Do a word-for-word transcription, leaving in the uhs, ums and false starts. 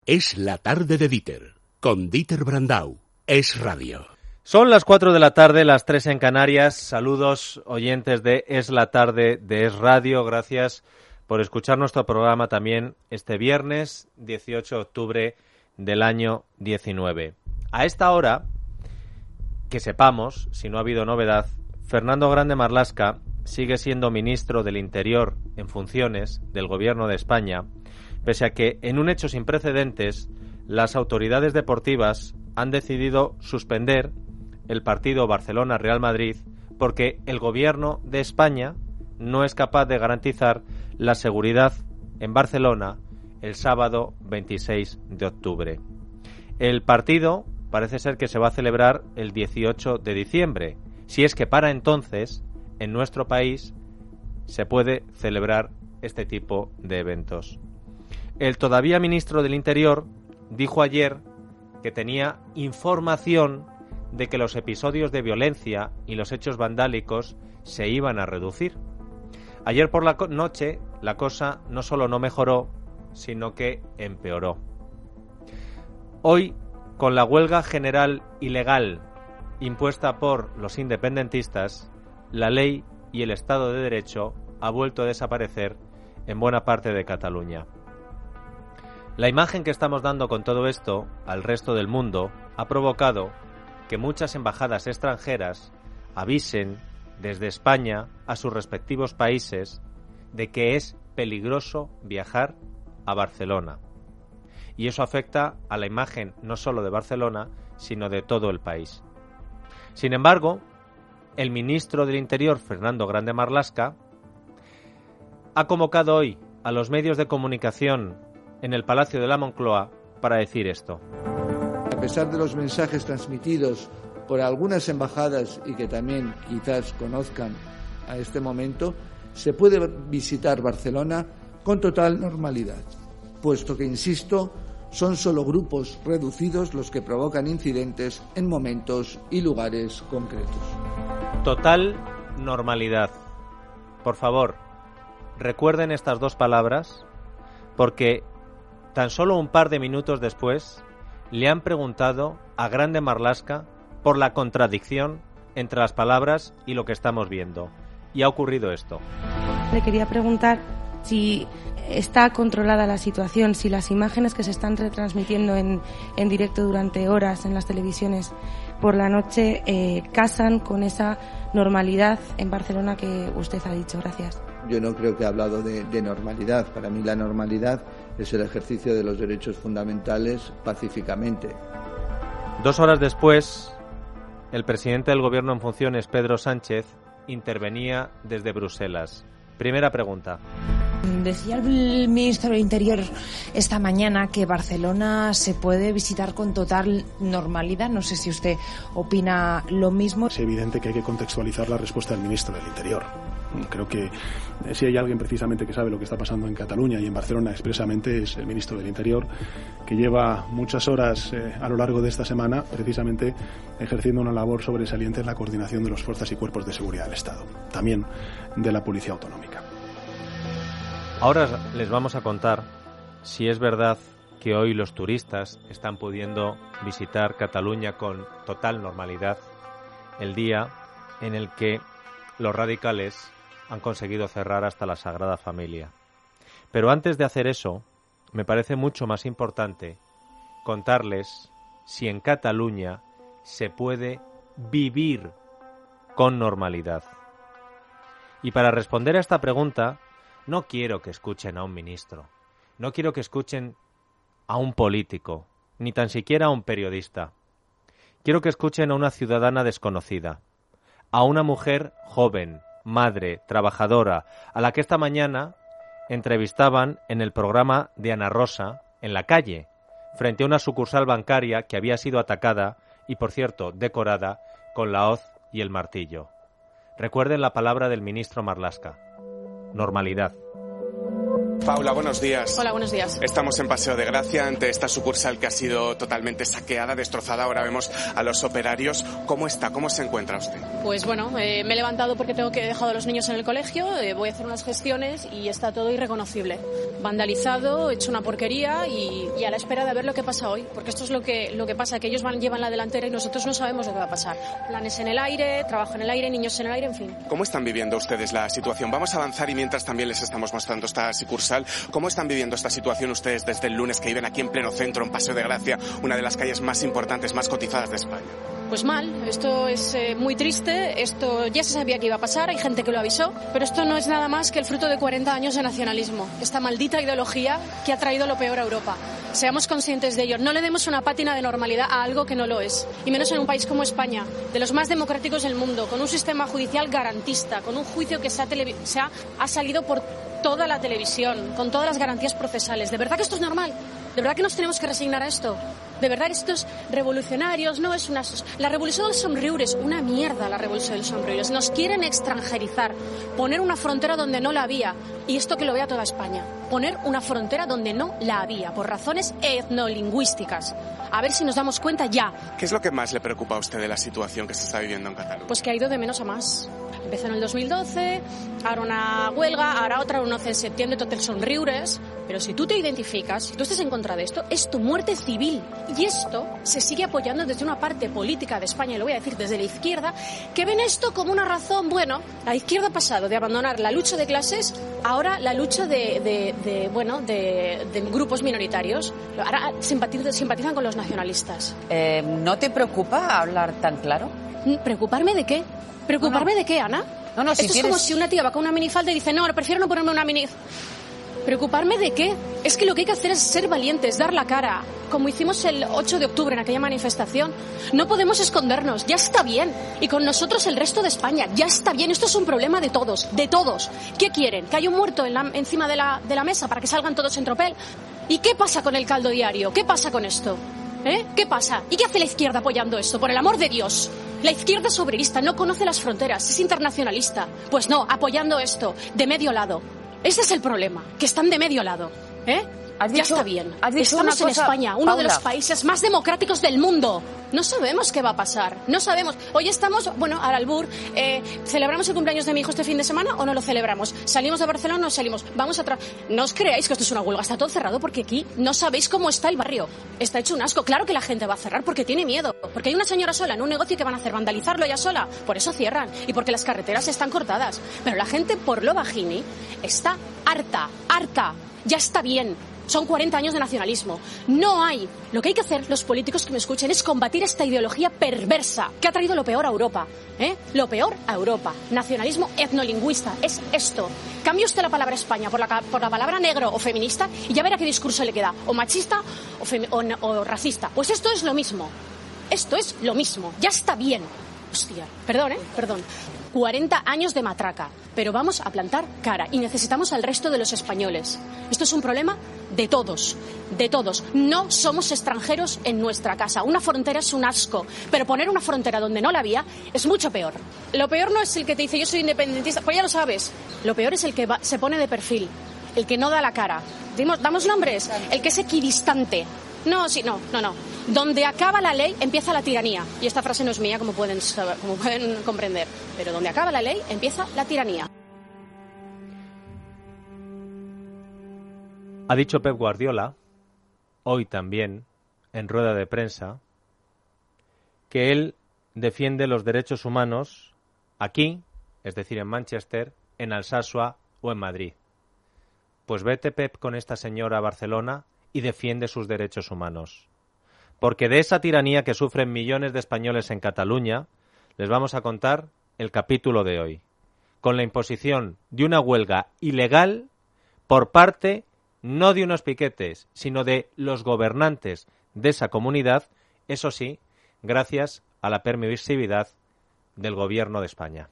Es la tarde de Dieter, con Dieter Brandau. Es radio. Son las cuatro de la tarde, las tres en Canarias. Saludos oyentes de Es la tarde de Es Radio. Gracias por escuchar nuestro programa también este viernes dieciocho de octubre del año diecinueve. A esta hora, que sepamos, si no ha habido novedad, Fernando Grande Marlaska sigue siendo ministro del Interior en funciones del Gobierno de España, pese a que, en un hecho sin precedentes, las autoridades deportivas han decidido suspender el partido Barcelona-Real Madrid porque el Gobierno de España no es capaz de garantizar la seguridad en Barcelona el sábado veintiséis de octubre. El partido parece ser que se va a celebrar el dieciocho de diciembre, si es que para entonces en nuestro país se puede celebrar este tipo de eventos. El todavía ministro del Interior dijo ayer que tenía información de que los episodios de violencia y los hechos vandálicos se iban a reducir. Ayer por la noche la cosa no solo no mejoró, sino que empeoró. Hoy, con la huelga general ilegal impuesta por los independentistas, la ley y el Estado de Derecho ha vuelto a desaparecer en buena parte de Cataluña. La imagen que estamos dando con todo esto al resto del mundo ha provocado que muchas embajadas extranjeras avisen desde España a sus respectivos países de que es peligroso viajar a Barcelona. Y eso afecta a la imagen no solo de Barcelona, sino de todo el país. Sin embargo, el ministro del Interior, Fernando Grande Marlaska, ha convocado hoy a los medios de comunicación en el Palacio de la Moncloa para decir esto. A pesar de los mensajes transmitidos por algunas embajadas y que también quizás conozcan a este momento, se puede visitar Barcelona con total normalidad, puesto que, insisto, son solo grupos reducidos los que provocan incidentes en momentos y lugares concretos. Total normalidad. Por favor, recuerden estas dos palabras, porque tan solo un par de minutos después le han preguntado a Grande Marlaska por la contradicción entre las palabras y lo que estamos viendo. Y ha ocurrido esto. Le quería preguntar si está controlada la situación, si las imágenes que se están retransmitiendo en, en directo durante horas en las televisiones por la noche eh, casan con esa normalidad en Barcelona que usted ha dicho. Gracias. Yo no creo que he hablado de, de normalidad. Para mí la normalidad es el ejercicio de los derechos fundamentales pacíficamente. Dos horas después, el presidente del Gobierno en funciones, Pedro Sánchez, intervenía desde Bruselas. Primera pregunta. Decía el ministro del Interior esta mañana que Barcelona se puede visitar con total normalidad. No sé si usted opina lo mismo. Es evidente que hay que contextualizar la respuesta del ministro del Interior. Creo que si hay alguien precisamente que sabe lo que está pasando en Cataluña y en Barcelona expresamente es el ministro del Interior, que lleva muchas horas eh, a lo largo de esta semana precisamente ejerciendo una labor sobresaliente en la coordinación de las fuerzas y cuerpos de seguridad del Estado, también de la Policía Autonómica. Ahora les vamos a contar si es verdad que hoy los turistas están pudiendo visitar Cataluña con total normalidad, el día en el que los radicales han conseguido cerrar hasta la Sagrada Familia. Pero antes de hacer eso, me parece mucho más importante contarles si en Cataluña se puede vivir con normalidad. Y para responder a esta pregunta, no quiero que escuchen a un ministro, no quiero que escuchen a un político, ni tan siquiera a un periodista. Quiero que escuchen a una ciudadana desconocida, a una mujer joven, madre, trabajadora, a la que esta mañana entrevistaban en el programa de Ana Rosa, en la calle, frente a una sucursal bancaria que había sido atacada y, por cierto, decorada con la hoz y el martillo. Recuerden la palabra del ministro Marlaska: normalidad. Paula, buenos días. Hola, buenos días. Estamos en Paseo de Gracia, ante esta sucursal que ha sido totalmente saqueada, destrozada. Ahora vemos a los operarios. ¿Cómo está? ¿Cómo se encuentra usted? Pues bueno, eh, me he levantado porque tengo que he dejado a los niños en el colegio, eh, voy a hacer unas gestiones y está todo irreconocible. Vandalizado, hecho una porquería y, y a la espera de ver lo que pasa hoy. Porque esto es lo que, lo que pasa, que ellos van, llevan la delantera y nosotros no sabemos lo que va a pasar. Planes en el aire, trabajo en el aire, niños en el aire, en fin. ¿Cómo están viviendo ustedes la situación? Vamos a avanzar y mientras también les estamos mostrando esta sucursal. ¿Cómo están viviendo esta situación ustedes desde el lunes que viven aquí en pleno centro, en Paseo de Gracia, una de las calles más importantes, más cotizadas de España? Pues mal, esto es eh, muy triste, esto ya se sabía que iba a pasar, hay gente que lo avisó, pero esto no es nada más que el fruto de cuarenta años de nacionalismo, esta maldita ideología que ha traído lo peor a Europa. Seamos conscientes de ello, no le demos una pátina de normalidad a algo que no lo es, y menos en un país como España, de los más democráticos del mundo, con un sistema judicial garantista, con un juicio que se ha, televi- se ha, ha salido por toda la televisión, con todas las garantías procesales. ¿De verdad que esto es normal? ¿De verdad que nos tenemos que resignar a esto? ¿De verdad que estos revolucionarios no es una... La revolución del somriures, una mierda la revolución del somriures. Nos quieren extranjerizar, poner una frontera donde no la había. Y esto que lo vea toda España. Poner una frontera donde no la había, por razones etnolingüísticas. A ver si nos damos cuenta ya. ¿Qué es lo que más le preocupa a usted de la situación que se está viviendo en Cataluña? Pues que ha ido de menos a más. Empezó en el dos mil doce, ahora una huelga, ahora otra, un once de septiembre, tot el somriures. Pero si tú te identificas, si tú estás en contra de esto, es tu muerte civil. Y esto se sigue apoyando desde una parte política de España, y lo voy a decir desde la izquierda, que ven esto como una razón. Bueno, la izquierda ha pasado de abandonar la lucha de clases, ahora la lucha de, de, de bueno, de, de grupos minoritarios. Ahora simpatizan, simpatizan con los nacionalistas. Eh, ¿No te preocupa hablar tan claro? ¿Preocuparme de qué? ¿Preocuparme no, no. de qué, Ana? No, no, si Esto quieres... es como si una tía va con una minifalda y dice, no, prefiero no ponerme una mini... ¿Preocuparme de qué? Es que lo que hay que hacer es ser valientes, dar la cara, como hicimos el ocho de octubre en aquella manifestación. No podemos escondernos, ya está bien. Y con nosotros el resto de España, ya está bien. Esto es un problema de todos, de todos. ¿Qué quieren? ¿Que haya un muerto en la, encima de la, de la mesa para que salgan todos en tropel? ¿Y qué pasa con el caldo diario? ¿Qué pasa con esto? ¿Eh? ¿Qué pasa? ¿Y qué hace la izquierda apoyando esto? Por el amor de Dios. La izquierda es obrerista, no conoce las fronteras, es internacionalista. Pues no, apoyando esto, de medio lado. Ese es el problema, que están de medio lado. ¿Eh? ¿Has ya dicho, está bien. ¿has dicho Estamos una en cosa, España, uno Paula? de los países más democráticos del mundo. No sabemos qué va a pasar, no sabemos. Hoy estamos, bueno, al albur, eh, ¿celebramos el cumpleaños de mi hijo este fin de semana o no lo celebramos? ¿Salimos de Barcelona o no salimos? Vamos a... Tra- no os creáis que esto es una huelga, está todo cerrado porque aquí no sabéis cómo está el barrio. Está hecho un asco. Claro que la gente va a cerrar porque tiene miedo. Porque hay una señora sola en un negocio que van a hacer vandalizarlo ella sola. Por eso cierran. Y porque las carreteras están cortadas. Pero la gente, por lo bajini, está harta, harta. Ya está bien. Son cuarenta años de nacionalismo. No hay. Lo que hay que hacer, los políticos que me escuchen, es combatir esta ideología perversa que ha traído lo peor a Europa. ¿Eh? Lo peor a Europa. Nacionalismo etnolingüista. Es esto. Cambie usted la palabra España por la, por la palabra negro o feminista y ya verá qué discurso le queda. O machista o, femi- o, o racista. Pues esto es lo mismo. Esto es lo mismo. Ya está bien. Hostia. Perdón, ¿eh? Perdón. cuarenta años de matraca, pero vamos a plantar cara y necesitamos al resto de los españoles. Esto es un problema de todos, de todos. No somos extranjeros en nuestra casa. Una frontera es un asco, pero poner una frontera donde no la había es mucho peor. Lo peor no es el que te dice yo soy independentista, pues ya lo sabes. Lo peor es el que va, se pone de perfil, el que no da la cara. Dimos, damos nombres, el que es equidistante. No, sí, no, no, no. Donde acaba la ley, empieza la tiranía. Y esta frase no es mía, como pueden saber, como pueden comprender. Pero donde acaba la ley, empieza la tiranía. Ha dicho Pep Guardiola, hoy también, en rueda de prensa, que él defiende los derechos humanos aquí, es decir, en Manchester, en Alsasua o en Madrid. Pues vete, Pep, con esta señora a Barcelona y defiende sus derechos humanos. Porque de esa tiranía que sufren millones de españoles en Cataluña, les vamos a contar el capítulo de hoy, con la imposición de una huelga ilegal por parte no de unos piquetes, sino de los gobernantes de esa comunidad, eso sí, gracias a la permisividad del Gobierno de España.